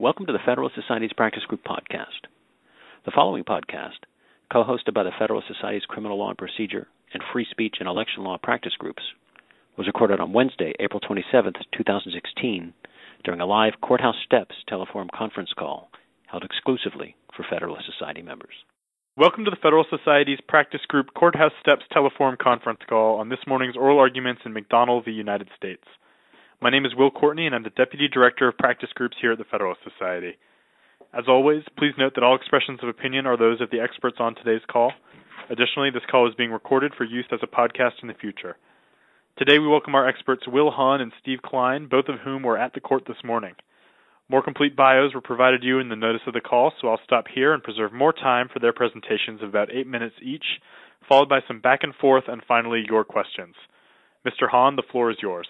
Welcome to the Federalist Society's Practice Group podcast. The following podcast, co-hosted by the Federalist Society's Criminal Law and Procedure and Free Speech and Election Law Practice Groups, was recorded on Wednesday, April 27, 2016, during a live Courthouse Steps teleforum conference call held exclusively for Federalist Society members. Welcome to the Federalist Society's Practice Group Courthouse Steps teleforum conference call on this morning's oral arguments in McDonald v. United States. My name is Will Courtney, and I'm the Deputy Director of Practice Groups here at the Federalist Society. As always, please note that all expressions of opinion are those of the experts on today's call. Additionally, this call is being recorded for use as a podcast in the future. Today we welcome our experts Will Hahn and Steve Klein, both of whom were at the court this morning. More complete bios were provided you in the notice of the call, so I'll stop here and preserve more time for their presentations of about 8 minutes each, followed by some back and forth and finally your questions. Mr. Hahn, the floor is yours.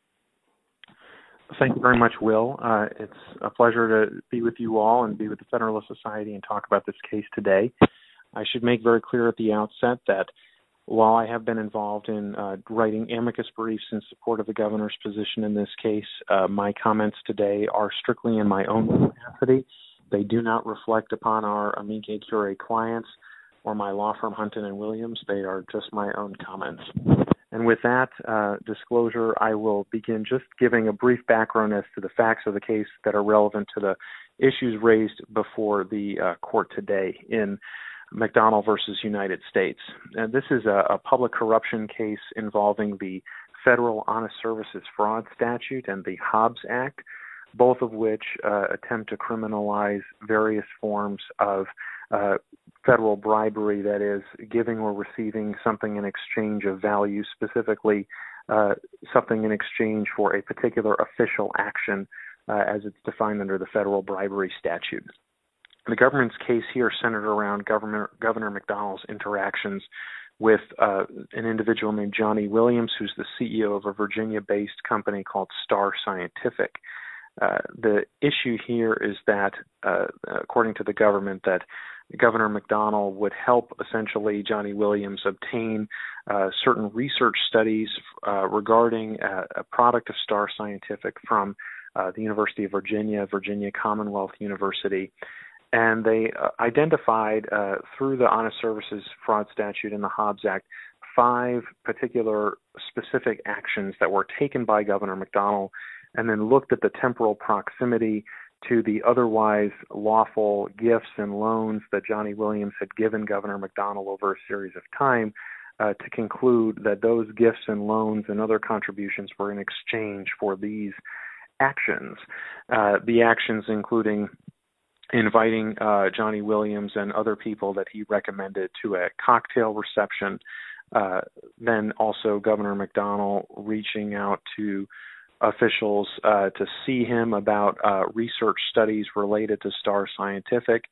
Thank you very much, Will. It's a pleasure to be with you all and be with the Federalist Society and talk about this case today. I should make very clear at the outset that while I have been involved in writing amicus briefs in support of the governor's position in this case, my comments today are strictly in my own capacity. They do not reflect upon our amici curiae clients or my law firm Hunton and Williams. They are just my own comments. And with that disclosure, I will begin just giving a brief background as to the facts of the case that are relevant to the issues raised before the court today in McDonald versus United States. This is a public corruption case involving the Federal Honest Services Fraud Statute and the Hobbs Act, both of which attempt to criminalize various forms of federal bribery, that is, giving or receiving something in exchange of value, specifically something in exchange for a particular official action as it's defined under the federal bribery statute. The government's case here centered around Governor McDonald's interactions with an individual named Johnny Williams, who's the CEO of a Virginia-based company called Star Scientific. The issue here is that, according to the government, that Governor McDonald would help essentially Johnny Williams obtain certain research studies regarding a product of Star Scientific from the University of Virginia, Virginia Commonwealth University. And they identified through the Honest Services Fraud Statute and the Hobbs Act 5 particular specific actions that were taken by Governor McDonald, and then looked at the temporal proximity to the otherwise lawful gifts and loans that Johnny Williams had given Governor McDonald over a series of time to conclude that those gifts and loans and other contributions were in exchange for these actions. The actions including inviting Johnny Williams and other people that he recommended to a cocktail reception, then also Governor McDonald reaching out to officials to see him about research studies related to Star Scientific,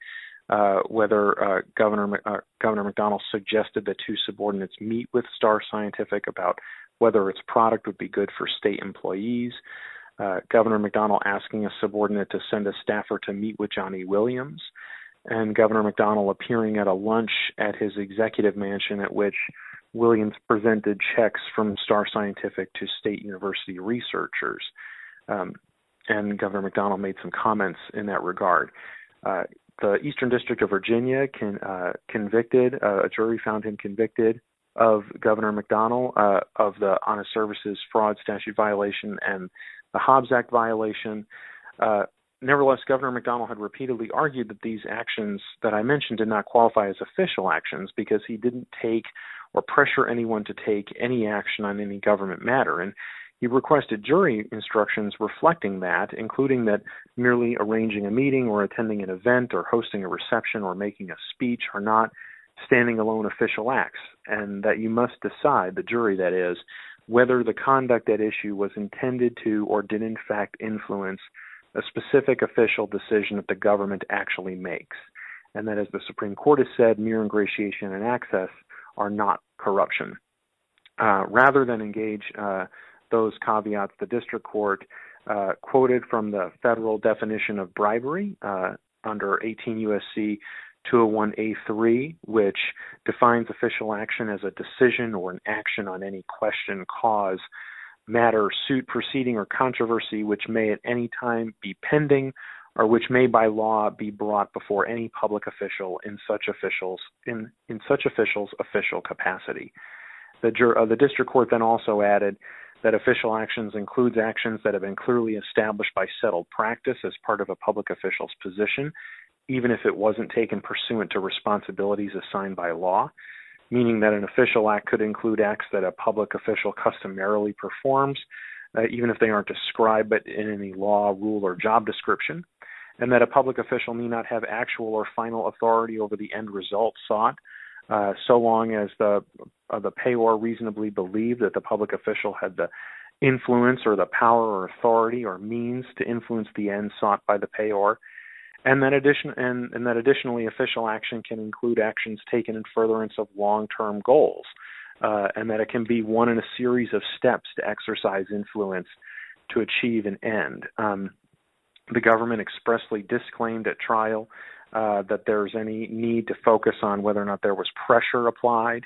whether Governor McDonald suggested that 2 subordinates meet with Star Scientific about whether its product would be good for state employees, Governor McDonald asking a subordinate to send a staffer to meet with Johnny Williams, and Governor McDonald appearing at a lunch at his executive mansion at which Williams presented checks from Star Scientific to state university researchers, and Governor McDonald made some comments in that regard. The Eastern District of Virginia convicted, a jury found him convicted of Governor McDonald of the Honest Services Fraud Statute violation and the Hobbs Act violation. Nevertheless, Governor McDonald had repeatedly argued that these actions that I mentioned did not qualify as official actions because he didn't take or pressure anyone to take any action on any government matter. And he requested jury instructions reflecting that, including that merely arranging a meeting or attending an event or hosting a reception or making a speech are not standing alone official acts, and that you must decide, the jury that is, whether the conduct at issue was intended to or did in fact influence a specific official decision that the government actually makes. And that, as the Supreme Court has said, mere ingratiation and access are not corruption. Rather than engage those caveats, the district court quoted from the federal definition of bribery under 18 U.S.C. 201A3, which defines official action as a decision or an action on any question, cause, matter, suit, proceeding, or controversy which may at any time be pending or which may by law be brought before any public official in such official's official capacity. The district court then also added that official actions includes actions that have been clearly established by settled practice as part of a public official's position, even if it wasn't taken pursuant to responsibilities assigned by law, meaning that an official act could include acts that a public official customarily performs, even if they aren't described but in any law, rule, or job description, and that a public official need not have actual or final authority over the end result sought, so long as the payor reasonably believed that the public official had the influence or the power or authority or means to influence the end sought by the payor, and that additionally official action can include actions taken in furtherance of long-term goals, and that it can be one in a series of steps to exercise influence to achieve an end. The government expressly disclaimed at trial that there's any need to focus on whether or not there was pressure applied.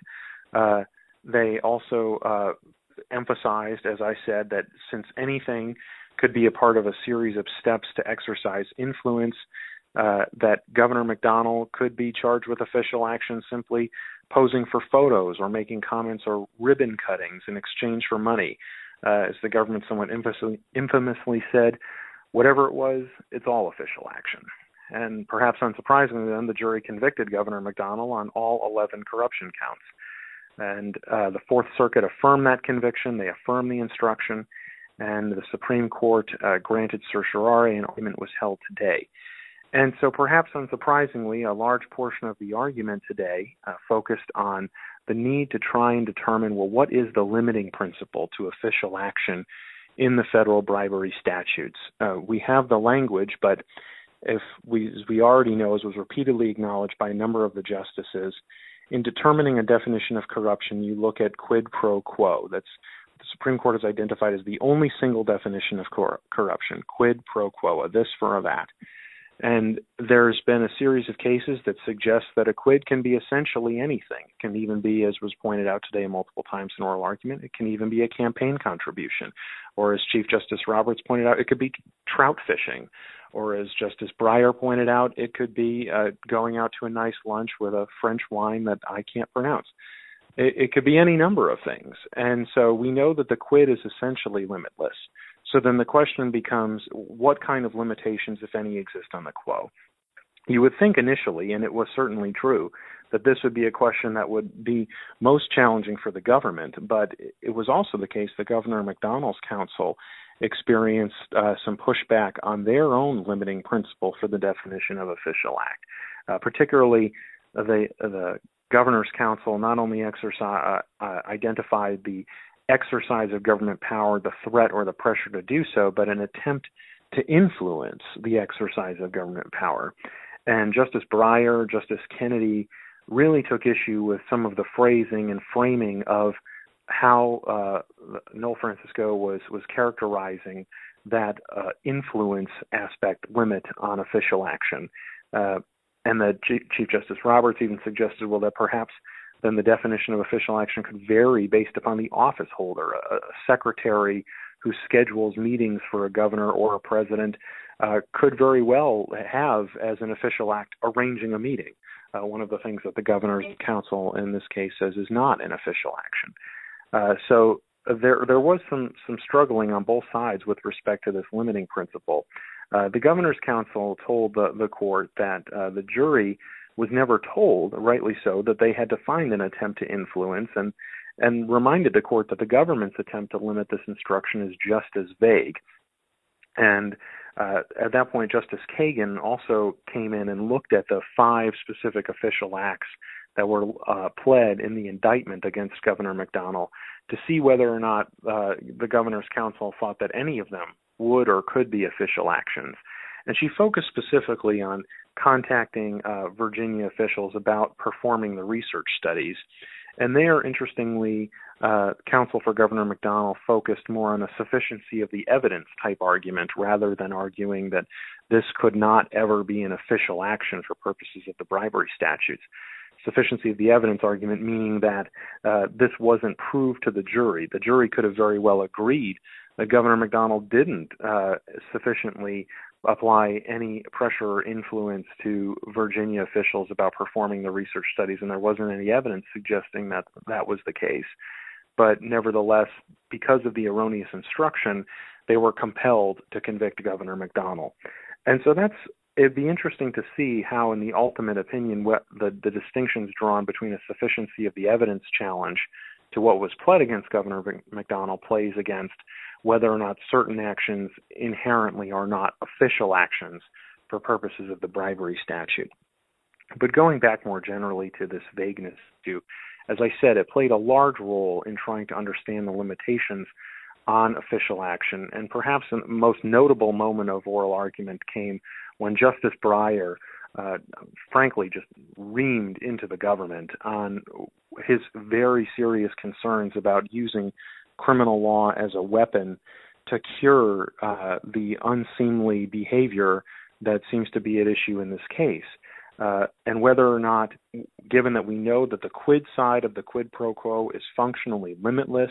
They also emphasized, as I said, that since anything could be a part of a series of steps to exercise influence, that Governor McDonnell could be charged with official action simply posing for photos or making comments or ribbon cuttings in exchange for money. As the government somewhat infamously said, whatever it was, it's all official action. And perhaps unsurprisingly then, the jury convicted Governor McDonnell on all 11 corruption counts. And the Fourth Circuit affirmed that conviction. They affirmed the instruction. And the Supreme Court granted certiorari, and argument was held today. And so perhaps unsurprisingly, a large portion of the argument today focused on the need to try and determine, well, what is the limiting principle to official action in the federal bribery statutes? We have the language, but as we already know, as was repeatedly acknowledged by a number of the justices, in determining a definition of corruption, you look at quid pro quo. That's the Supreme Court has identified as the only single definition of corruption, quid pro quo, a this for a that. And there's been a series of cases that suggest that a quid can be essentially anything. It can even be, as was pointed out today multiple times in oral argument, it can even be a campaign contribution. Or as Chief Justice Roberts pointed out, it could be trout fishing. Or as Justice Breyer pointed out, it could be going out to a nice lunch with a French wine that I can't pronounce. It could be any number of things. And so we know that the quid is essentially limitless. So then the question becomes, what kind of limitations, if any, exist on the quo? You would think initially, and it was certainly true, that this would be a question that would be most challenging for the government, but it was also the case that Governor McDonnell's counsel experienced some pushback on their own limiting principle for the definition of official act. Particularly, the governor's counsel not only identified the exercise of government power, the threat or the pressure to do so, but an attempt to influence the exercise of government power. And Justice Breyer, Justice Kennedy really took issue with some of the phrasing and framing of how Noel Francisco was characterizing that influence aspect limit on official action. And the Chief Justice Roberts even suggested, well, that perhaps then the definition of official action could vary based upon the office holder. A secretary who schedules meetings for a governor or a president could very well have as an official act arranging a meeting. One of the things that the governor's counsel in this case says is not an official action. So there was some struggling on both sides with respect to this limiting principle. The governor's counsel told the court that the jury was never told, rightly so, that they had to find an attempt to influence, and reminded the court that the government's attempt to limit this instruction is just as vague. And at that point, Justice Kagan also came in and looked at the 5 specific official acts that were pled in the indictment against Governor McDonnell to see whether or not the governor's counsel thought that any of them would or could be official actions. And she focused specifically on contacting Virginia officials about performing the research studies. And there, interestingly, counsel for Governor McDonnell focused more on a sufficiency of the evidence type argument rather than arguing that this could not ever be an official action for purposes of the bribery statutes. Sufficiency of the evidence argument meaning that this wasn't proved to the jury. The jury could have very well agreed that Governor McDonnell didn't sufficiently apply any pressure or influence to Virginia officials about performing the research studies, and there wasn't any evidence suggesting that that was the case. But nevertheless, because of the erroneous instruction, they were compelled to convict Governor McDonnell. And so it'd be interesting to see how, in the ultimate opinion, what the distinctions drawn between a sufficiency of the evidence challenge to what was pled against Governor McDonnell plays against whether or not certain actions inherently are not official actions for purposes of the bribery statute. But going back more generally to this vagueness issue, as I said, it played a large role in trying to understand the limitations on official action, and perhaps the most notable moment of oral argument came when Justice Breyer frankly just reamed into the government on his very serious concerns about using criminal law as a weapon to cure the unseemly behavior that seems to be at issue in this case. And whether or not, given that we know that the quid side of the quid pro quo is functionally limitless,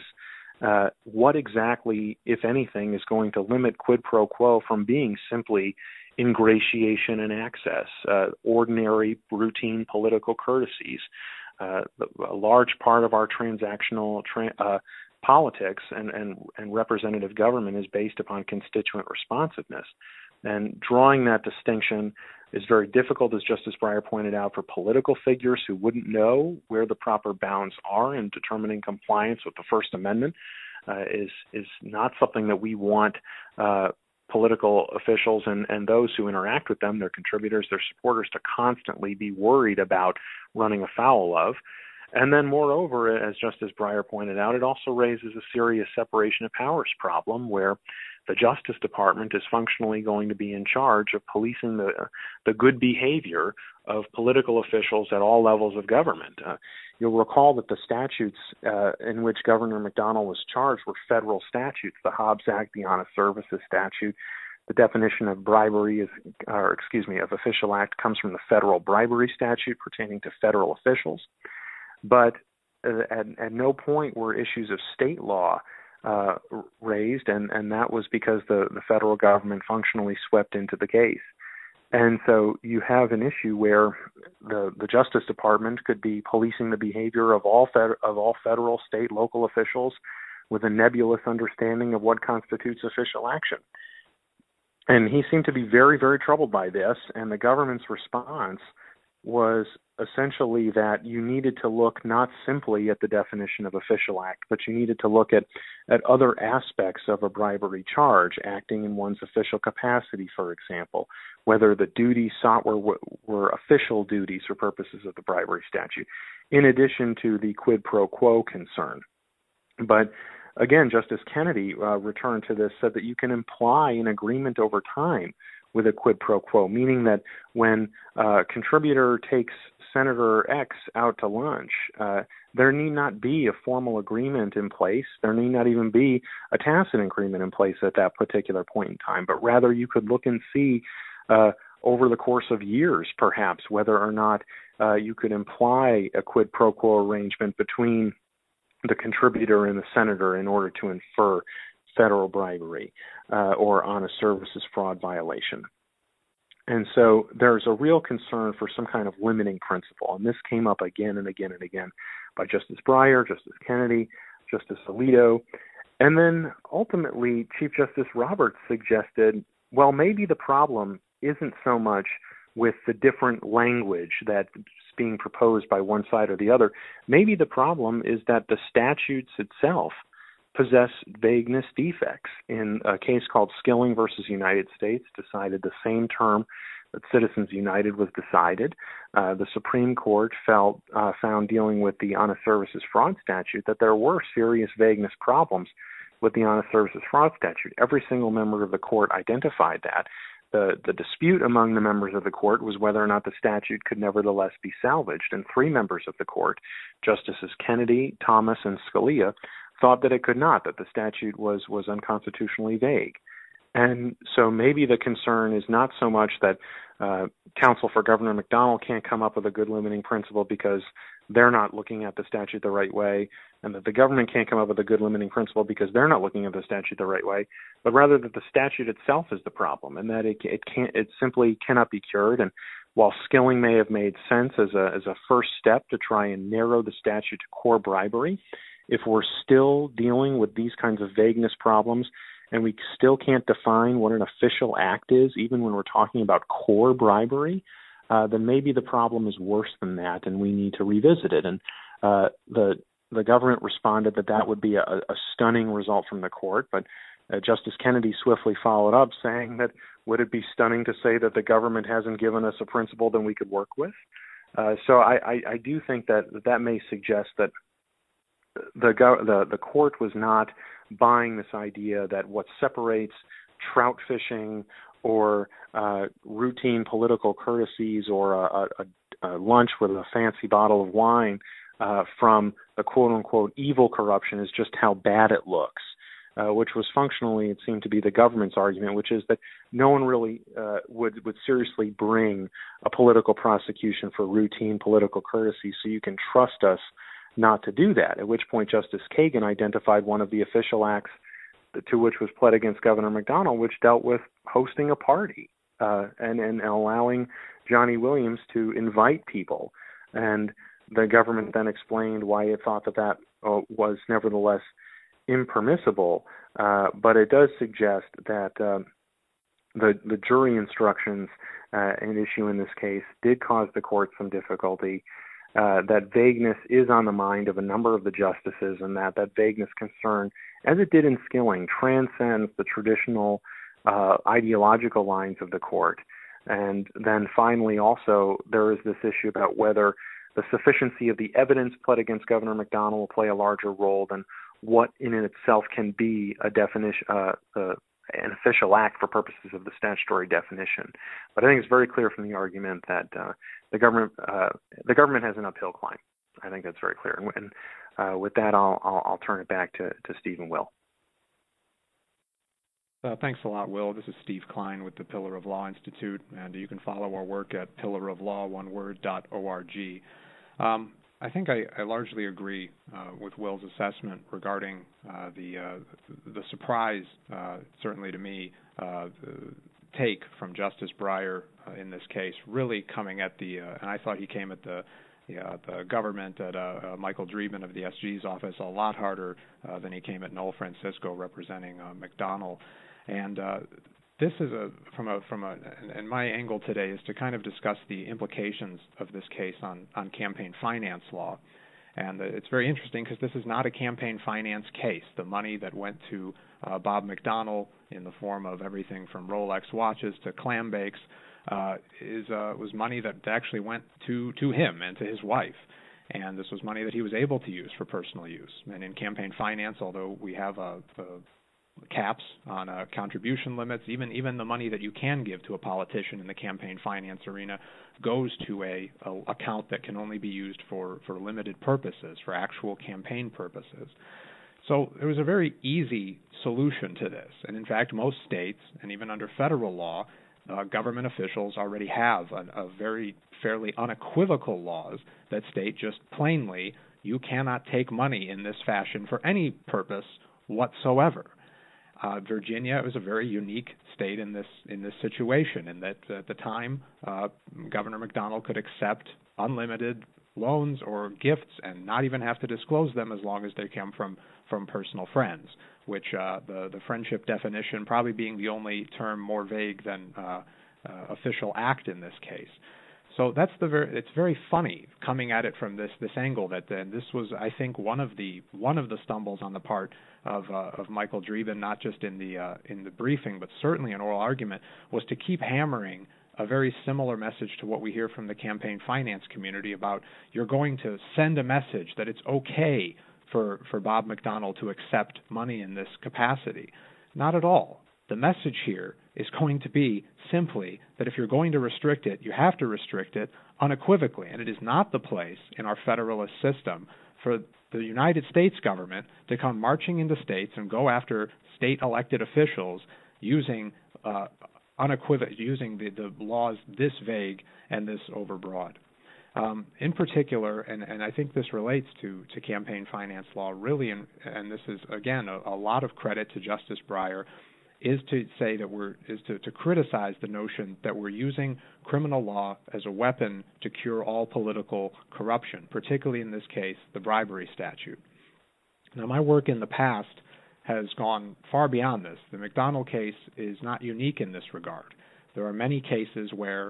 what exactly, if anything, is going to limit quid pro quo from being simply ingratiation and access, ordinary, routine political courtesies? A large part of our transactional politics and representative government is based upon constituent responsiveness. And drawing that distinction is very difficult, as Justice Breyer pointed out, for political figures who wouldn't know where the proper bounds are in determining compliance with the First Amendment. Is not something that we want political officials and those who interact with them, their contributors, their supporters, to constantly be worried about running afoul of. And then moreover, as Justice Breyer pointed out, it also raises a serious separation of powers problem where the Justice Department is functionally going to be in charge of policing the good behavior of political officials at all levels of government. You'll recall that the statutes in which Governor McDonnell was charged were federal statutes, the Hobbs Act, the Honest Services Statute. The definition of of official act comes from the federal bribery statute pertaining to federal officials. But at no point were issues of state law raised, and that was because the federal government functionally swept into the case. And so you have an issue where the Justice Department could be policing the behavior of all federal, state, local officials with a nebulous understanding of what constitutes official action. And he seemed to be very, very troubled by this, and the government's response was essentially that you needed to look not simply at the definition of official act, but you needed to look at other aspects of a bribery charge, acting in one's official capacity, for example, whether the duties sought were official duties for purposes of the bribery statute, in addition to the quid pro quo concern. But again, Justice Kennedy returned to this, said that you can imply an agreement over time with a quid pro quo, meaning that when a contributor takes Senator X out to lunch, there need not be a formal agreement in place. There need not even be a tacit agreement in place at that particular point in time, but rather you could look and see over the course of years, perhaps, whether or not you could imply a quid pro quo arrangement between the contributor and the senator in order to infer federal bribery or honest services fraud violation. And so there's a real concern for some kind of limiting principle, and this came up again and again and again by Justice Breyer, Justice Kennedy, Justice Alito, and then ultimately Chief Justice Roberts suggested, well, maybe the problem isn't so much with the different language that's being proposed by one side or the other. Maybe the problem is that the statutes itself possess vagueness defects. In a case called Skilling versus United States, decided the same term that Citizens United was decided, the Supreme Court found dealing with the Honest Services Fraud Statute that there were serious vagueness problems with the Honest Services Fraud Statute. Every single member of the court identified that. The dispute among the members of the court was whether or not the statute could nevertheless be salvaged, and three members of the court, Justices Kennedy, Thomas, and Scalia, thought that it could not, that the statute was unconstitutionally vague. And so maybe the concern is not so much that counsel for Governor McDonnell can't come up with a good limiting principle because they're not looking at the statute the right way, and that the government can't come up with a good limiting principle because they're not looking at the statute the right way, but rather that the statute itself is the problem, and that it simply cannot be cured. And while Skilling may have made sense as a first step to try and narrow the statute to core bribery, if we're still dealing with these kinds of vagueness problems and we still can't define what an official act is, even when we're talking about core bribery, then maybe the problem is worse than that, and we need to revisit it. And the government responded that would be a stunning result from the court, but Justice Kennedy swiftly followed up saying that would it be stunning to say that the government hasn't given us a principle that we could work with? So I do think that may suggest that the court was not buying this idea that what separates trout fishing or routine political courtesies or a lunch with a fancy bottle of wine from the quote-unquote evil corruption is just how bad it looks, which was functionally, it seemed to be the government's argument, which is that no one really would seriously bring a political prosecution for routine political courtesy, so you can trust us not to do that, at which point Justice Kagan identified one of the official acts to which was pled against Governor McDonnell, which dealt with hosting a party and allowing Johnny Williams to invite people. And the government then explained why it thought that was nevertheless impermissible, but it does suggest that the jury instructions an issue in this case did cause the court some difficulty, that vagueness is on the mind of a number of the justices, and that vagueness concern, as it did in Skilling, transcends the traditional ideological lines of the court. And then finally also there is this issue about whether the sufficiency of the evidence pled against Governor McDonnell will play a larger role than what in itself can be a definition, an official act for purposes of the statutory definition. But I think it's very clear from the argument that the government has an uphill climb. I think that's very clear. And with that, I'll turn it back to Steve and Will. Thanks a lot, Will. This is Steve Klein with the Pillar of Law Institute, and you can follow our work at pillaroflaw.org. I think I largely agree with Will's assessment regarding the surprise, certainly to me, take from Justice Breyer in this case, really coming at and I thought he came at the government, at Michael Dreeben of the SG's office, a lot harder than he came at Noel Francisco representing McDonnell. And this is and my angle today is to kind of discuss the implications of this case on campaign finance law. And it's very interesting because this is not a campaign finance case. The money that went to Bob McDonnell in the form of everything from Rolex watches to clam bakes was money that actually went to him and to his wife. And this was money that he was able to use for personal use. And in campaign finance, although we have caps on contribution limits, even the money that you can give to a politician in the campaign finance arena goes to a account that can only be used for limited purposes, for actual campaign purposes. So there was a very easy solution to this. And in fact, most states, and even under federal law, government officials already have a very fairly unequivocal laws that state just plainly you cannot take money in this fashion for any purpose whatsoever. Virginia was a very unique state in this situation, in that at the time Governor McDonnell could accept unlimited loans or gifts and not even have to disclose them as long as they come from personal friends, which the friendship definition probably being the only term more vague than official act in this case. So it's very funny coming at it from this angle that this was, I think, one of the stumbles on the part of Michael Dreeben, not just in the briefing, but certainly in oral argument, was to keep hammering a very similar message to what we hear from the campaign finance community about you're going to send a message that it's okay for Bob McDonnell to accept money in this capacity. Not at all. The message here is going to be simply that if you're going to restrict it, you have to restrict it unequivocally. And it is not the place in our federalist system for the United States government to come marching into states and go after state elected officials using using the laws this vague and this overbroad. In particular, and I think this relates to campaign finance law really, and this is, again, a lot of credit to Justice Breyer, is to say that to criticize the notion that we're using criminal law as a weapon to cure all political corruption, particularly in this case, the bribery statute. Now, my work in the past has gone far beyond this. The McDonald case is not unique in this regard. There are many cases where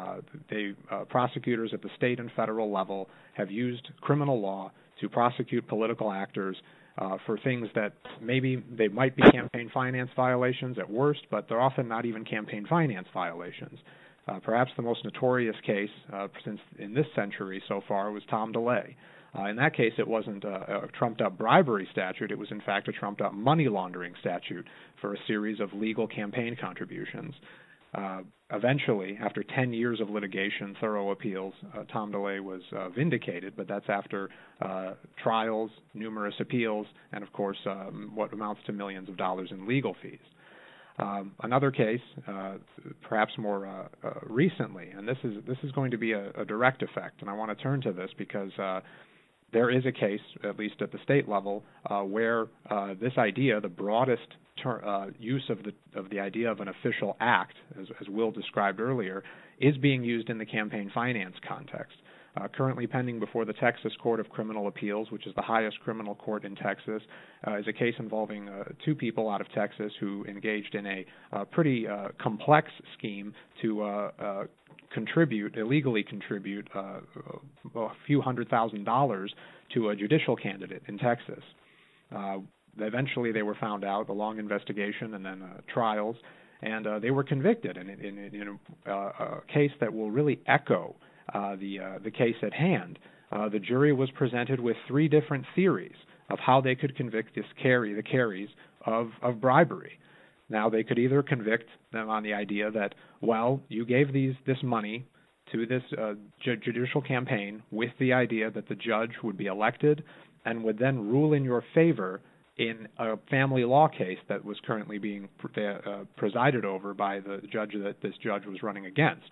prosecutors at the state and federal level have used criminal law to prosecute political actors for things that maybe they might be campaign finance violations at worst, but they're often not even campaign finance violations. Perhaps the most notorious case since in this century so far was Tom DeLay. In that case, it wasn't a trumped-up bribery statute. It was, in fact, a trumped-up money laundering statute for a series of legal campaign contributions. Eventually, after 10 years of litigation, thorough appeals, Tom DeLay was vindicated, but that's after trials, numerous appeals, and, of course, what amounts to millions of dollars in legal fees. Another case, perhaps more recently, and this is going to be a direct effect, and I want to turn to this because there is a case, at least at the state level, where this idea, the broadest use of the idea of an official act, as Will described earlier, is being used in the campaign finance context. Currently pending before the Texas Court of Criminal Appeals, which is the highest criminal court in Texas, is a case involving two people out of Texas who engaged in a pretty complex scheme to illegally contribute a few $100,000 to a judicial candidate in Texas. Eventually they were found out, a long investigation and then trials, and they were convicted in a case that will really echo the case at hand. The jury was presented with three different theories of how they could convict the Careys of bribery. Now, they could either convict them on the idea that, well, you gave this money to this judicial campaign with the idea that the judge would be elected and would then rule in your favor in a family law case that was currently being presided over by the judge that this judge was running against.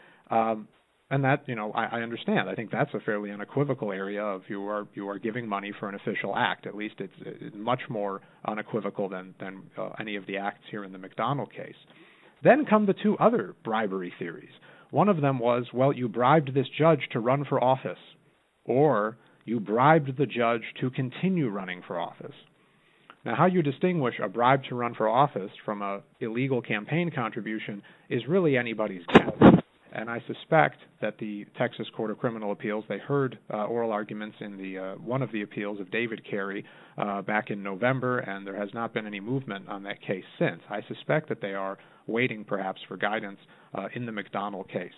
And that, I understand. I think that's a fairly unequivocal area of you are giving money for an official act. At least it's much more unequivocal than any of the acts here in the McDonald case. Then come the two other bribery theories. One of them was, well, you bribed this judge to run for office, or you bribed the judge to continue running for office. Now, how you distinguish a bribe to run for office from an illegal campaign contribution is really anybody's guess. And I suspect that the Texas Court of Criminal Appeals, they heard oral arguments in one of the appeals of David Carey back in November, and there has not been any movement on that case since. I suspect that they are waiting perhaps for guidance in the McDonald case.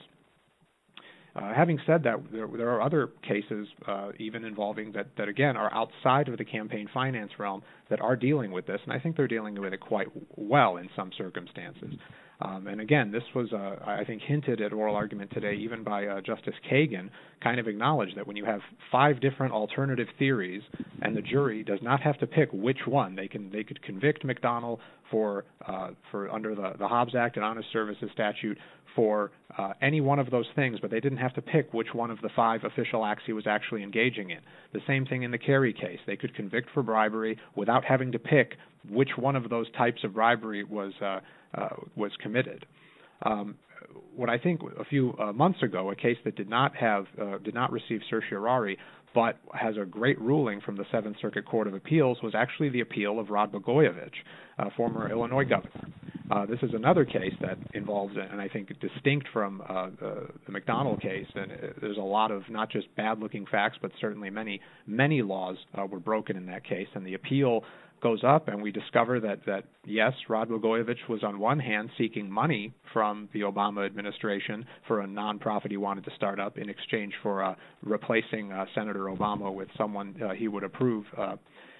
Having said that, there are other cases even involving that again are outside of the campaign finance realm that are dealing with this, and I think they're dealing with it quite well in some circumstances. And again, this was, I think, hinted at oral argument today even by Justice Kagan, kind of acknowledged that when you have 5 different alternative theories and the jury does not have to pick which one, they could convict McDonald for under the Hobbs Act and Honest Services statute for any one of those things, but they didn't have to pick which one of the 5 official acts he was actually engaging in. The same thing in the Carey case. They could convict for bribery without having to pick which one of those types of bribery was committed. What I think a few months ago, a case that did not receive certiorari, but has a great ruling from the Seventh Circuit Court of Appeals, was actually the appeal of Rod Blagojevich, former Illinois governor. This is another case that involves, and I think distinct from the McDonald case, and there's a lot of not just bad-looking facts, but certainly many laws were broken in that case, and the appeal goes up, and we discover that yes, Rod Blagojevich was on one hand seeking money from the Obama administration for a nonprofit he wanted to start up in exchange for replacing Senator Obama with someone he would approve.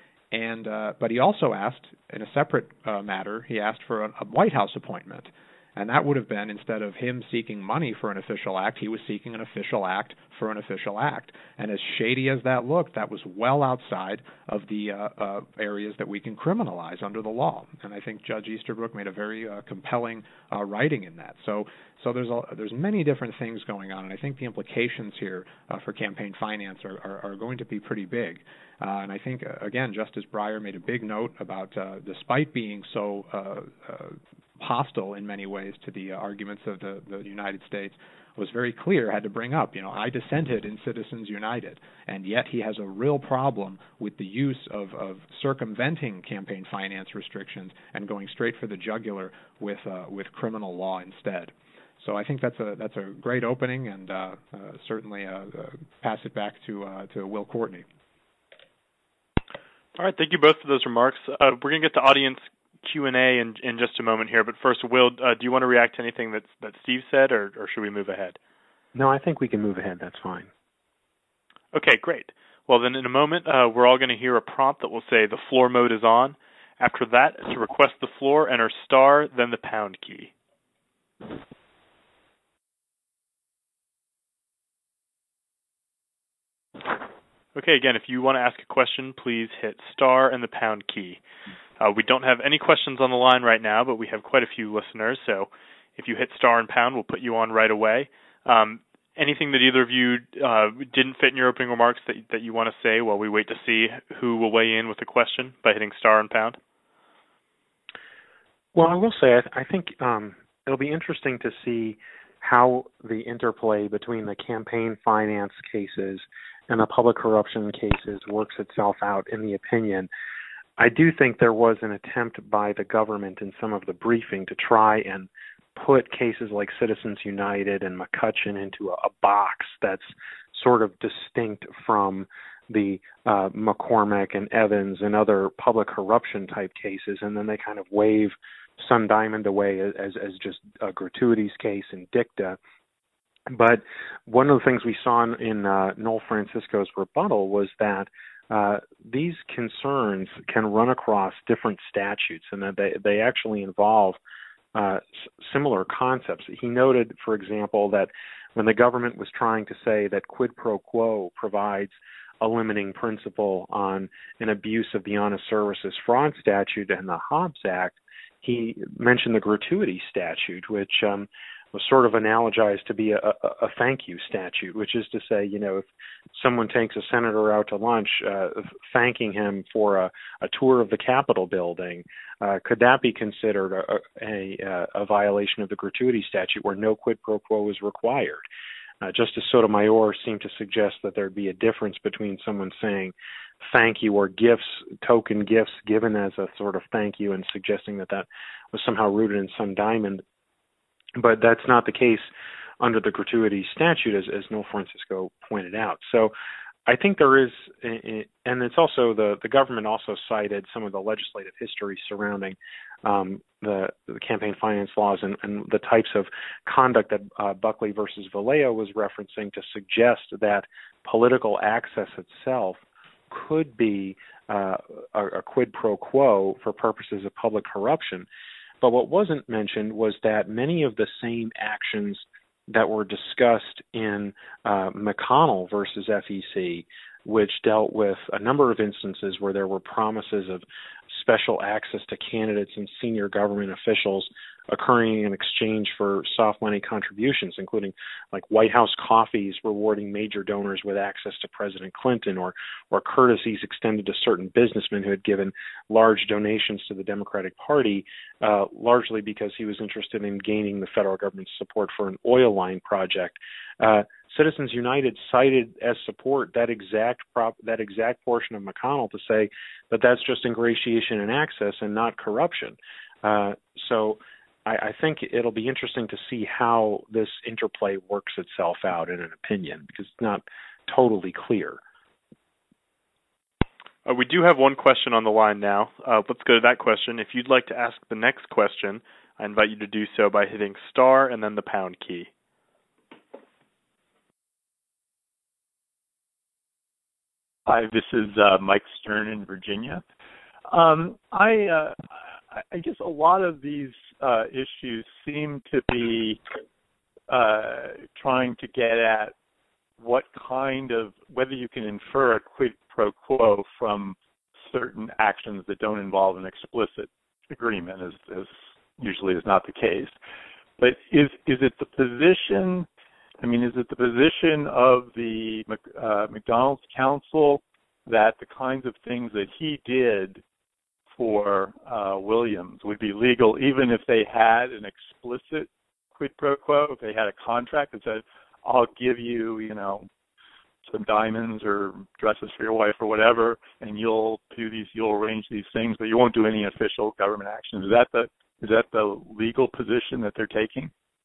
But he also asked, in a separate matter, he asked for a White House appointment. And that would have been, instead of him seeking money for an official act, he was seeking an official act for an official act. And as shady as that looked, that was well outside of the areas that we can criminalize under the law. And I think Judge Easterbrook made a very compelling writing in that. So there's many different things going on, and I think the implications here for campaign finance are going to be pretty big. And I think, again, Justice Breyer made a big note about, despite being so hostile in many ways to the arguments of the United States, was very clear, had to bring up, I dissented in Citizens United, and yet he has a real problem with the use of circumventing campaign finance restrictions and going straight for the jugular with criminal law instead. So I think that's a great opening, and certainly pass it back to Will Courtney. All right, thank you both for those remarks. We're going to get to audience Q&A in just a moment here, but first, Will, do you want to react to anything that Steve said, or should we move ahead? No, I think we can move ahead. That's fine. Okay, great. Well, then in a moment, we're all going to hear a prompt that will say the floor mode is on. After that, to request the floor, enter star, then the pound key. Okay, again, if you want to ask a question, please hit star and the pound key. We don't have any questions on the line right now, but we have quite a few listeners, so if you hit star and pound, we'll put you on right away. Anything that either of you didn't fit in your opening remarks that you want to say while we wait to see who will weigh in with a question by hitting star and pound? Well, I will say I think it'll be interesting to see how the interplay between the campaign finance cases and the public corruption cases works itself out in the opinion. I do think there was an attempt by the government in some of the briefing to try and put cases like Citizens United and McCutcheon into a box that's sort of distinct from the McCormick and Evans and other public corruption type cases, and then they kind of wave Sun Diamond away as just a gratuities case in dicta. But one of the things we saw in Noel Francisco's rebuttal was that these concerns can run across different statutes, and that they actually involve similar concepts. He noted, for example, that when the government was trying to say that quid pro quo provides a limiting principle on an abuse of the honest services fraud statute and the Hobbs Act, he mentioned the gratuity statute, which was sort of analogized to be a thank you statute, which is to say, if someone takes a senator out to lunch, thanking him for a tour of the Capitol building, could that be considered a violation of the gratuity statute where no quid pro quo is required? Justice Sotomayor seemed to suggest that there'd be a difference between someone saying thank you or gifts, token gifts given as a sort of thank you, and suggesting that was somehow rooted in Sun Diamond. But that's not the case under the gratuity statute, as Noel Francisco pointed out. So I think there is, and it's also the government also cited some of the legislative history surrounding the campaign finance laws and the types of conduct that Buckley versus Vallejo was referencing to suggest that political access itself could be a quid pro quo for purposes of public corruption. But what wasn't mentioned was that many of the same actions that were discussed in McConnell versus FEC, which dealt with a number of instances where there were promises of special access to candidates and senior government officials occurring in exchange for soft money contributions, including like White House coffees rewarding major donors with access to President Clinton, or courtesies extended to certain businessmen who had given large donations to the Democratic Party, largely because he was interested in gaining the federal government's support for an oil line project. Citizens United cited as support that exact portion of McConnell to say that that's just ingratiation and access and not corruption. So I think it'll be interesting to see how this interplay works itself out in an opinion, because it's not totally clear. We do have one question on the line now. Let's go to that question. If you'd like to ask the next question, I invite you to do so by hitting star and then the pound key. Hi, this is Mike Stern in Virginia. I guess a lot of these issues seem to be trying to get at whether you can infer a quid pro quo from certain actions that don't involve an explicit agreement, as usually is not the case. But is it the position? I mean, is it the position of the McDonald's counsel that the kinds of things that he did for Williams would be legal even if they had an explicit quid pro quo, if they had a contract that said, I'll give you, some diamonds or dresses for your wife or whatever, and you'll arrange these things, but you won't do any official government action. Is that the legal position that they're taking?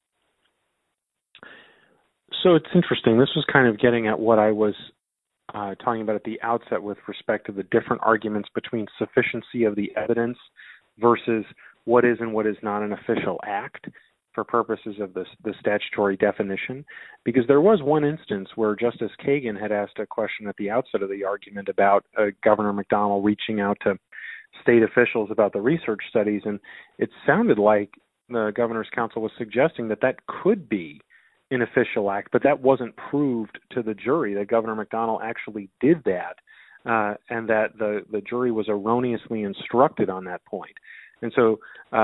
So it's interesting. This was kind of getting at what I was talking about at the outset with respect to the different arguments between sufficiency of the evidence versus what is and what is not an official act for purposes of the statutory definition. Because there was one instance where Justice Kagan had asked a question at the outset of the argument about Governor McDonnell reaching out to state officials about the research studies, and it sounded like the governor's counsel was suggesting that could be an official act, but that wasn't proved to the jury that Governor McDonnell actually did that, and that the jury was erroneously instructed on that point. And so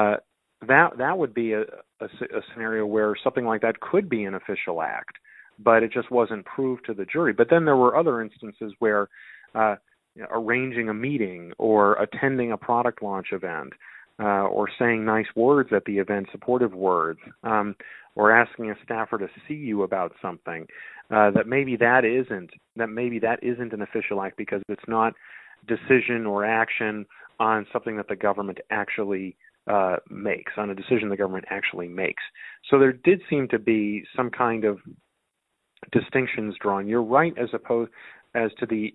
that would be a scenario where something like that could be an official act, but it just wasn't proved to the jury. But then there were other instances where arranging a meeting or attending a product launch event or saying nice words at the event, supportive words, or asking a staffer to see you about something, that maybe that isn't an official act because it's not decision or action on something that the government actually makes, on a decision the government actually makes. So there did seem to be some kind of distinctions drawn. You're right as to the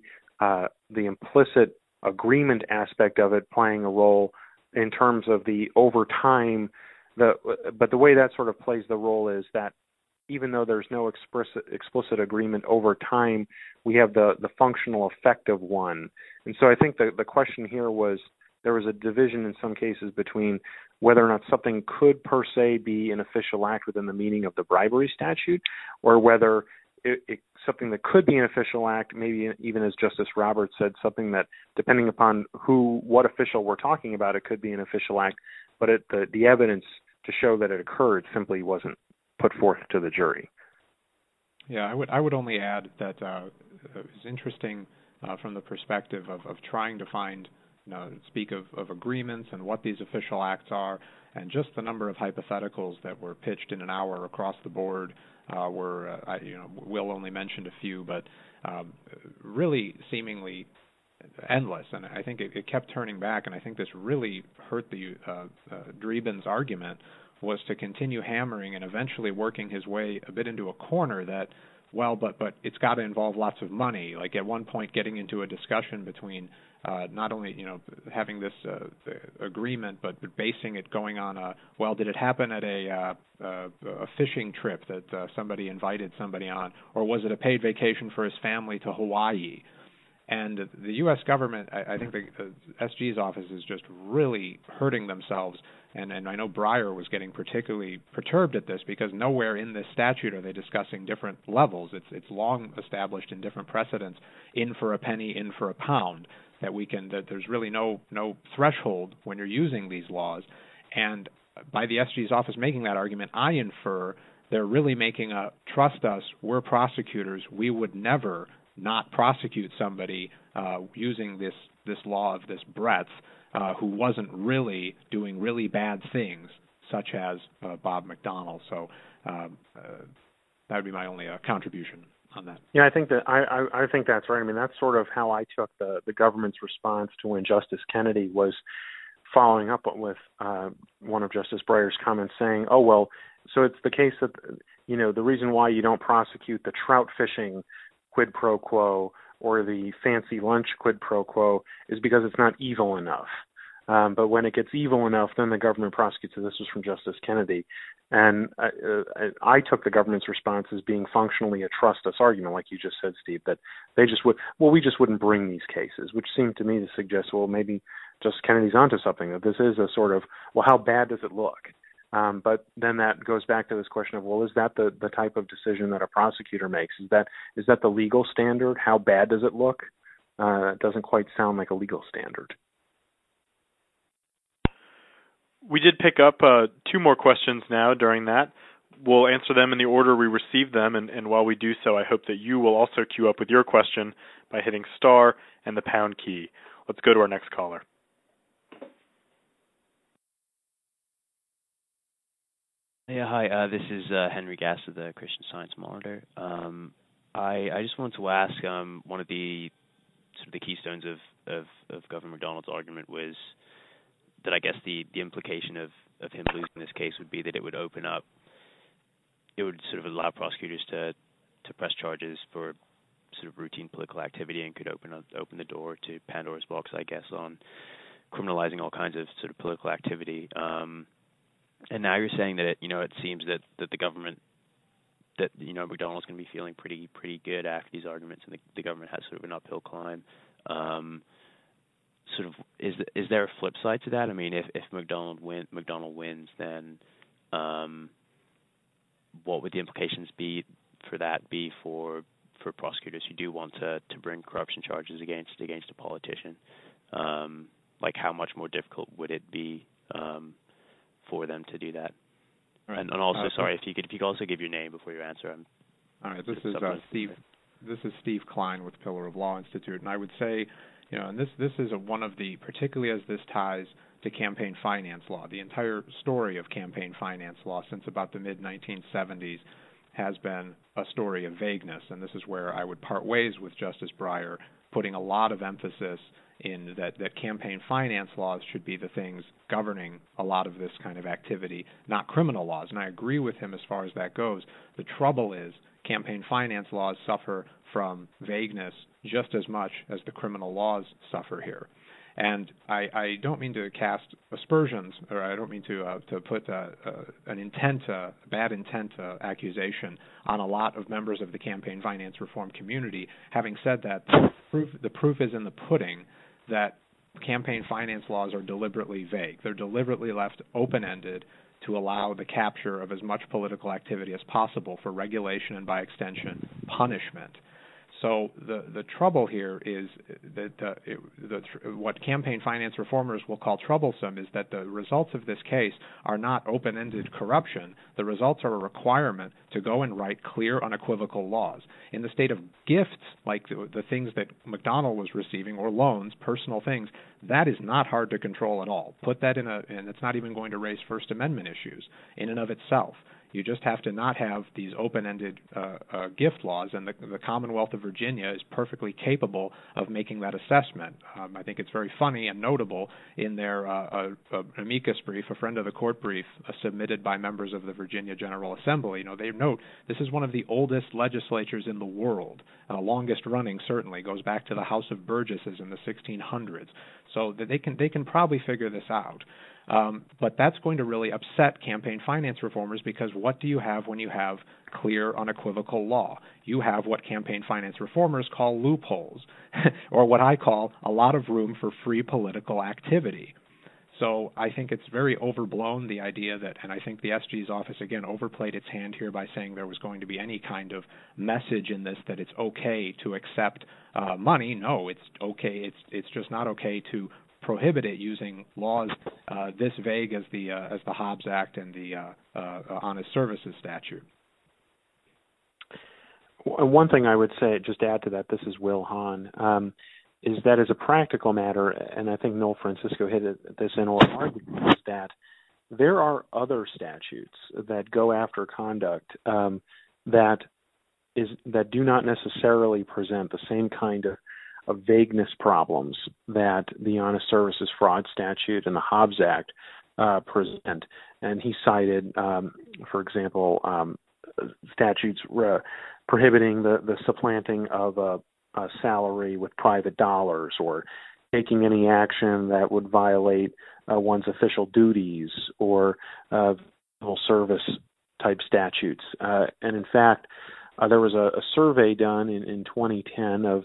implicit agreement aspect of it playing a role in terms of the over time. But the way that sort of plays the role is that even though there's no explicit agreement over time, we have the functional effect of one. And so I think the question here was, there was a division in some cases between whether or not something could per se be an official act within the meaning of the bribery statute, or whether something that could be an official act, maybe even as Justice Roberts said, something that, depending upon what official we're talking about, it could be an official act, but the evidence to show that it occurred simply wasn't put forth to the jury. Yeah, I would only add that it's interesting from the perspective of trying to find, speak of agreements and what these official acts are, and just the number of hypotheticals that were pitched in an hour across the board Will only mentioned a few, but really seemingly endless. And I think it kept turning back, and I think this really hurt the Dreeben's argument, was to continue hammering and eventually working his way a bit into a corner that, well, but it's got to involve lots of money. Like at one point getting into a discussion between not only, having this agreement, but basing it going on did it happen at a fishing trip that somebody invited somebody on, or was it a paid vacation for his family to Hawaii? And the U.S. government, I think the SG's office is just really hurting themselves. And I know Breyer was getting particularly perturbed at this because nowhere in this statute are they discussing different levels. It's long established in different precedents, in for a penny, in for a pound, that there's really no threshold when you're using these laws. And by the SG's office making that argument, I infer they're really making a, trust us, we're prosecutors, we would never not prosecute somebody using this law of this breadth who wasn't really doing really bad things, such as Bob McDonnell. So that would be my only contribution on that. Yeah, I think that I think that's right. I mean, that's sort of how I took the government's response to when Justice Kennedy was following up with one of Justice Breyer's comments, saying, "Oh well, so it's the case that the reason why you don't prosecute the trout fishing quid pro quo or the fancy lunch quid pro quo is because it's not evil enough. But when it gets evil enough, then the government prosecutes it." This was from Justice Kennedy. And I took the government's response as being functionally a trust us argument, like you just said, Steve, that they just we just wouldn't bring these cases, which seemed to me to suggest, well, maybe Justice Kennedy's onto something, that this is a sort of, well, how bad does it look? But then that goes back to this question of, well, is that the type of decision that a prosecutor makes? Is that the legal standard? How bad does it look? It doesn't quite sound like a legal standard. We did pick up 2 more questions now during that. We'll answer them in the order we received them, and while we do so, I hope that you will also queue up with your question by hitting star and the pound key. Let's go to our next caller. Yeah, hi. This is Henry Gass of the Christian Science Monitor. I just wanted to ask, one of the sort of the keystones of Governor McDonald's argument was that I guess the implication of him losing this case would be that it would sort of allow prosecutors to press charges for sort of routine political activity and could open the door to Pandora's box, I guess, on criminalizing all kinds of sort of political activity. And now you're saying that it seems that the government, that McDonald's going to be feeling pretty good after these arguments, and the government has sort of an uphill climb. Sort of is there a flip side to that? I mean, if McDonald wins, then what would the implications be for prosecutors who do want to bring corruption charges against a politician? Like, how much more difficult would it be for them to do that? Right. And also, sorry, if you could also give your name before you answer. All right, this is Steve. This is Steve Klein with Pillar of Law Institute, and I would say, and this is one of the, particularly as this ties to campaign finance law, the entire story of campaign finance law since about the mid-1970s has been a story of vagueness, and this is where I would part ways with Justice Breyer, putting a lot of emphasis in that campaign finance laws should be the things governing a lot of this kind of activity, not criminal laws. And I agree with him as far as that goes. The trouble is campaign finance laws suffer from vagueness just as much as the criminal laws suffer here. And I don't mean to cast aspersions, or I don't mean to put an intent, bad intent accusation on a lot of members of the campaign finance reform community. Having said that, the proof is in the pudding that campaign finance laws are deliberately vague. They're deliberately left open-ended to allow the capture of as much political activity as possible for regulation and, by extension, punishment. So the trouble here is that what campaign finance reformers will call troublesome is that the results of this case are not open-ended corruption. The results are a requirement to go and write clear, unequivocal laws. In the state of gifts, like the things that McDonald was receiving, or loans, personal things, that is not hard to control at all. Put that and it's not even going to raise First Amendment issues in and of itself. You just have to not have these open-ended gift laws, and the Commonwealth of Virginia is perfectly capable of making that assessment. I think it's very funny and notable in their amicus brief, a friend of the court brief, submitted by members of the Virginia General Assembly. They note this is one of the oldest legislatures in the world, longest running certainly, goes back to the House of Burgesses in the 1600s. So that they can probably figure this out. But that's going to really upset campaign finance reformers, because what do you have when you have clear, unequivocal law? You have what campaign finance reformers call loopholes, or what I call a lot of room for free political activity. So I think it's very overblown, the idea that, and I think the SG's office, again, overplayed its hand here by saying there was going to be any kind of message in this that it's okay to accept money. No, it's okay. It's just not okay to prohibit it using laws this vague as the Hobbs Act and the Honest Services Statute. One thing I would say, just add to that, this is Will Hahn, is that as a practical matter, and I think Noel Francisco hit this in oral argument, is that there are other statutes that go after conduct that do not necessarily present the same kind of vagueness problems that the Honest Services Fraud Statute and the Hobbs Act present. And he cited, for example, statutes prohibiting the supplanting of a salary with private dollars, or taking any action that would violate one's official duties, or civil service type statutes. And in fact, there was a survey done in 2010 of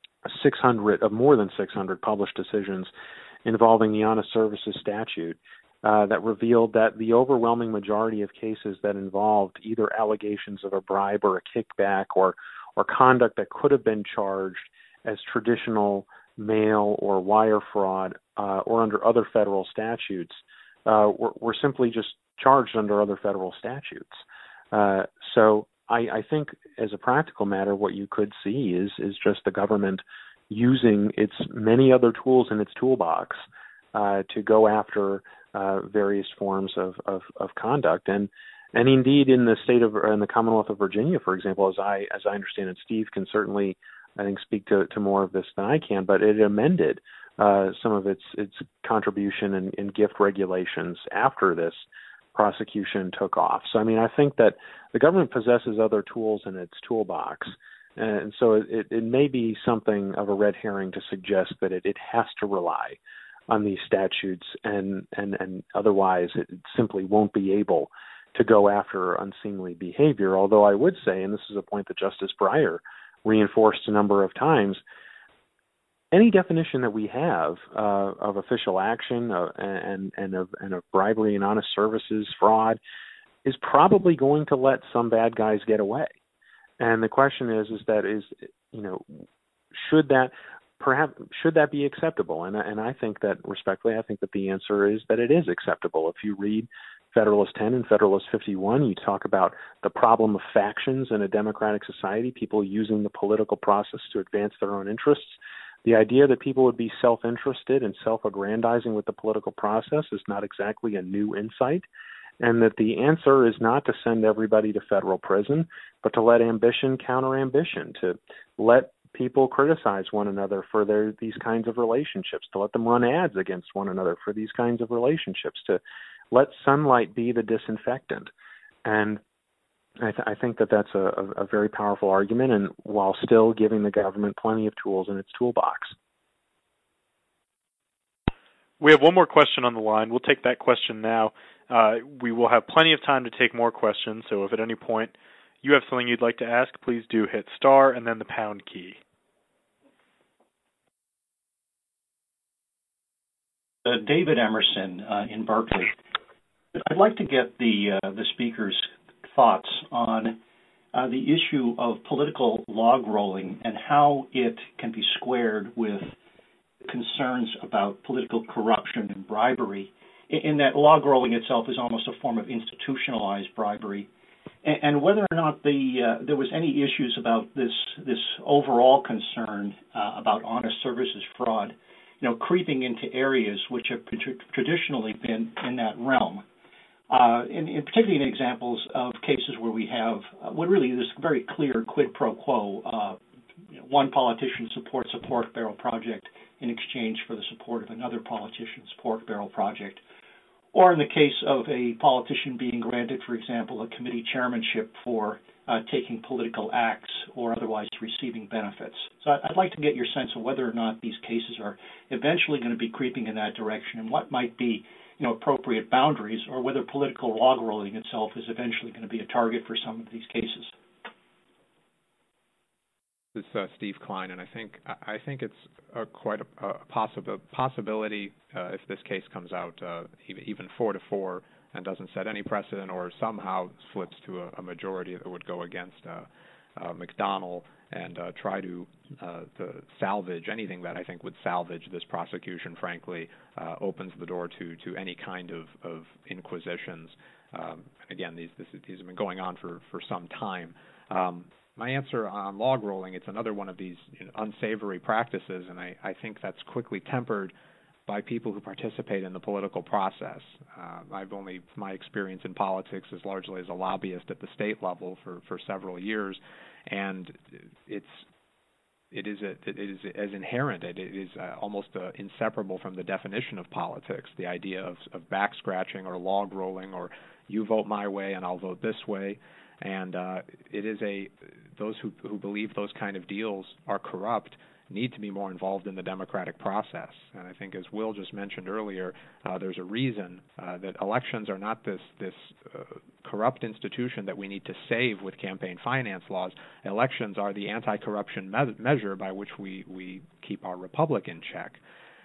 more than 600 published decisions involving the Honest Services Statute, that revealed that the overwhelming majority of cases that involved either allegations of a bribe or a kickback or conduct that could have been charged as traditional mail or wire fraud or under other federal statutes were simply just charged under other federal statutes. So I think as a practical matter, what you could see is just the government using its many other tools in its toolbox to go after various forms of conduct. And indeed in the Commonwealth of Virginia, for example, as I understand it, Steve can certainly, I think, speak to more of this than I can, but it amended some of its contribution and gift regulations after this prosecution took off. So, I mean, I think that the government possesses other tools in its toolbox. And so it may be something of a red herring to suggest that it has to rely on these statutes and otherwise it simply won't be able to go after unseemly behavior. Although I would say, and this is a point that Justice Breyer reinforced a number of times, any definition that we have of official action and of bribery and honest services fraud is probably going to let some bad guys get away. And the question is should that be acceptable? And I think that, respectfully, I think that the answer is that it is acceptable. If you read Federalist 10 and Federalist 51, you talk about the problem of factions in a democratic society, people using the political process to advance their own interests. The idea that people would be self-interested and self-aggrandizing with the political process is not exactly a new insight, and that the answer is not to send everybody to federal prison, but to let ambition counter ambition, to let people criticize one another for these kinds of relationships, to let them run ads against one another for these kinds of relationships, to let sunlight be the disinfectant. And I think that that's a very powerful argument, and while still giving the government plenty of tools in its toolbox. We have one more question on the line. We'll take that question now. We will have plenty of time to take more questions, so if at any point you have something you'd like to ask, please do hit star and then the pound key. David Emerson in Berkeley. I'd like to get the speaker's thoughts on the issue of political log rolling and how it can be squared with concerns about political corruption and bribery, in that log rolling itself is almost a form of institutionalized bribery, and whether or not there was any issues about this overall concern about honest services fraud, creeping into areas which have traditionally been in that realm. And particularly in examples of cases where we have what really is very clear quid pro quo. One politician supports a pork barrel project in exchange for the support of another politician's pork barrel project. Or in the case of a politician being granted, for example, a committee chairmanship for taking political acts or otherwise receiving benefits. So I'd like to get your sense of whether or not these cases are eventually going to be creeping in that direction and what might be appropriate boundaries, or whether political log rolling itself is eventually going to be a target for some of these cases. This is Steve Klein, and I think it's quite a possibility if this case comes out even 4-4 and doesn't set any precedent, or somehow flips to a majority that would go against McDonnell and try to salvage anything that I think would salvage this prosecution, frankly, opens the door to any kind of inquisitions. Again, these have been going on for some time. My answer on log rolling, it's another one of these unsavory practices, and I think that's quickly tempered by people who participate in the political process. My experience in politics is largely as a lobbyist at the state level for several years, and it is as inherent. It is almost inseparable from the definition of politics. The idea of back scratching or log rolling, or you vote my way and I'll vote this way, and it is those who believe those kind of deals are corrupt need to be more involved in the democratic process. And I think, as Will just mentioned earlier, there's a reason that elections are not this corrupt institution that we need to save with campaign finance laws. Elections are the anti-corruption measure by which we keep our republic in check.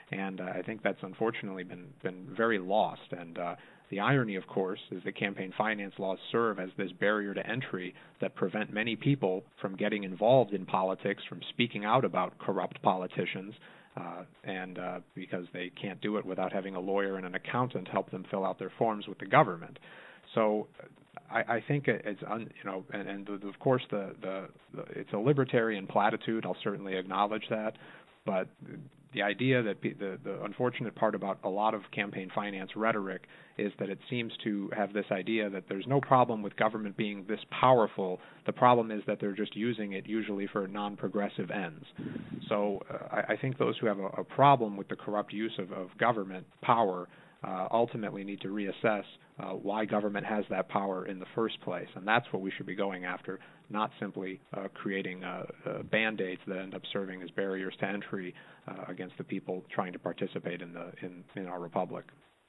And I think that's unfortunately been very lost. And the irony, of course, is that campaign finance laws serve as this barrier to entry that prevent many people from getting involved in politics, from speaking out about corrupt politicians, and because they can't do it without having a lawyer and an accountant help them fill out their forms with the government. So I think it's and of course it's a libertarian platitude. I'll certainly acknowledge that, but the idea that the unfortunate part about a lot of campaign finance rhetoric is that it seems to have this idea that there's no problem with government being this powerful. The problem is that they're just using it usually for non-progressive ends. So I think those who have a problem with the corrupt use of government power ultimately need to reassess why government has that power in the first place, and that's what we should be going after, not simply creating band-aids that end up serving as barriers to entry against the people trying to participate in our republic.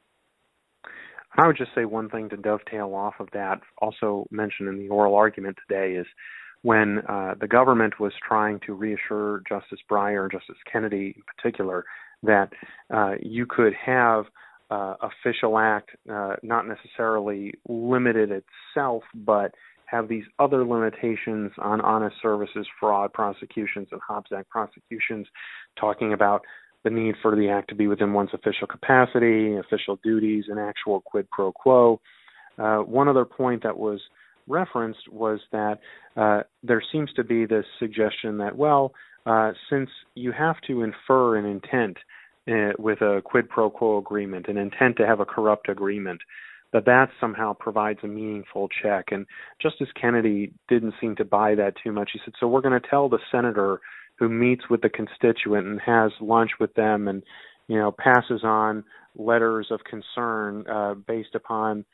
I would just say one thing to dovetail off of that, also mentioned in the oral argument today, is when the government was trying to reassure Justice Breyer and Justice Kennedy in particular that you could have official act not necessarily limited itself, but have these other limitations on honest services, fraud prosecutions, and Hobbs Act prosecutions, talking about the need for the act to be within one's official capacity, official duties, and actual quid pro quo. One other point that was referenced was that there seems to be this suggestion that, well, since you have to infer an intent with a quid pro quo agreement, an intent to have a corrupt agreement, that somehow provides a meaningful check. And Justice Kennedy didn't seem to buy that too much. He said, so we're going to tell the senator who meets with the constituent and has lunch with them and, passes on letters of concern based upon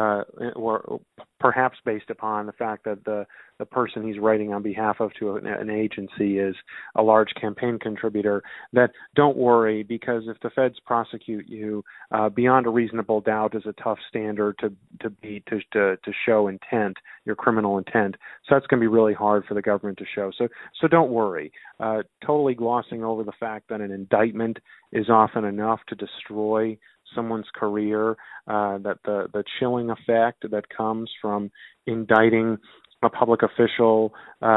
or perhaps based upon the fact that the person he's writing on behalf of to an agency is a large campaign contributor, that don't worry, because if the feds prosecute you, beyond a reasonable doubt is a tough standard to show intent, your criminal intent. So that's going to be really hard for the government to show. So don't worry. Totally glossing over the fact that an indictment is often enough to destroy someone's career, that the chilling effect that comes from indicting a public official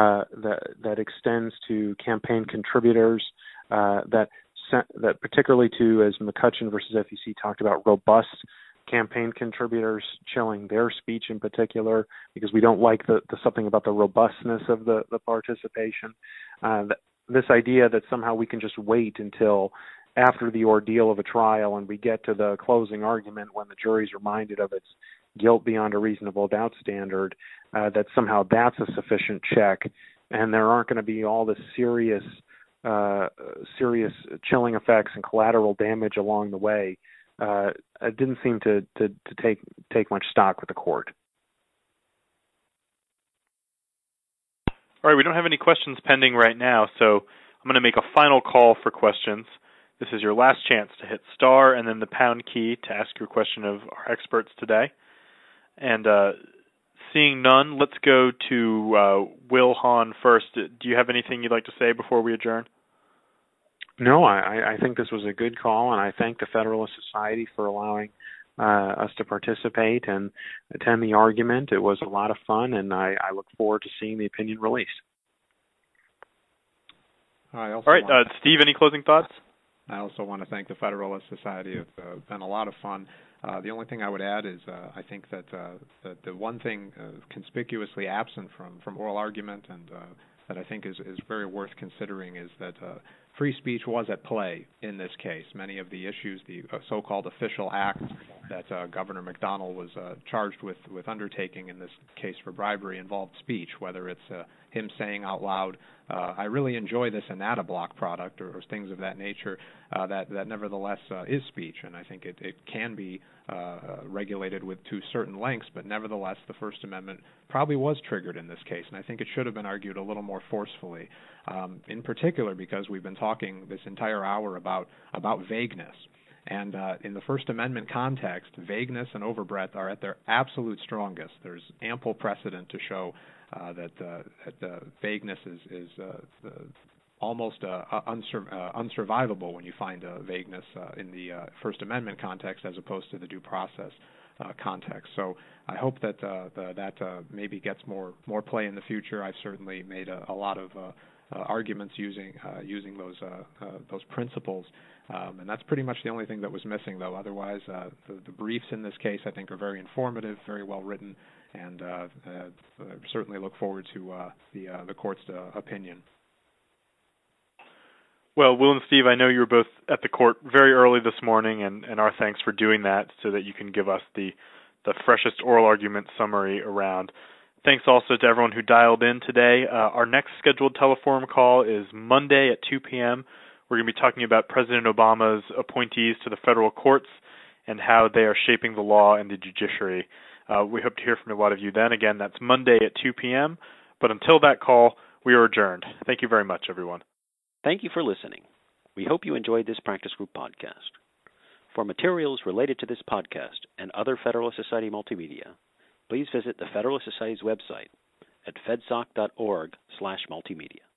that extends to campaign contributors, that particularly to, as McCutcheon versus FEC talked about, robust campaign contributors, chilling their speech in particular, because we don't like the something about the robustness of the participation. This idea that somehow we can just wait until after the ordeal of a trial and we get to the closing argument when the jury's reminded of its guilt beyond a reasonable doubt standard, that somehow that's a sufficient check, and there aren't going to be all this serious chilling effects and collateral damage along the way. It didn't seem to take much stock with the court. All right, we don't have any questions pending right now, so I'm going to make a final call for questions. This is your last chance to hit star and then the pound key to ask your question of our experts today. And seeing none, let's go to Will Hahn first. Do you have anything you'd like to say before we adjourn? No, I think this was a good call, and I thank the Federalist Society for allowing us to participate and attend the argument. It was a lot of fun, and I look forward to seeing the opinion released. All right, Steve, any closing thoughts? I also want to thank the Federalist Society. It's been a lot of fun. The only thing I would add is I think that the one thing conspicuously absent from oral argument and that I think is very worth considering is that free speech was at play in this case. Many of the issues, the so-called official act that Governor McDonnell was charged with undertaking in this case for bribery involved speech, whether it's him saying out loud, I really enjoy this Anata Block product or things of that nature, that nevertheless is speech. And I think it can be regulated to certain lengths, but nevertheless the First Amendment probably was triggered in this case. And I think it should have been argued a little more forcefully, in particular because we've been talking this entire hour about vagueness. And in the First Amendment context, vagueness and overbreadth are at their absolute strongest. There's ample precedent to show that vagueness is almost unsurvivable when you find vagueness in the First Amendment context as opposed to the due process context. So I hope that that maybe gets more play in the future. I've certainly made a lot of arguments using those principles, and that's pretty much the only thing that was missing, though. Otherwise, the briefs in this case I think are very informative, very well written, and I certainly look forward to the court's opinion. Well, Will and Steve, I know you were both at the court very early this morning, and our thanks for doing that so that you can give us the freshest oral argument summary around. Thanks also to everyone who dialed in today. Our next scheduled Teleforum call is Monday at 2 p.m. We're going to be talking about President Obama's appointees to the federal courts and how they are shaping the law and the judiciary. We hope to hear from a lot of you then. Again, that's Monday at 2 p.m. But until that call, we are adjourned. Thank you very much, everyone. Thank you for listening. We hope you enjoyed this practice group podcast. For materials related to this podcast and other Federalist Society multimedia, please visit the Federalist Society's website at fedsoc.org/multimedia.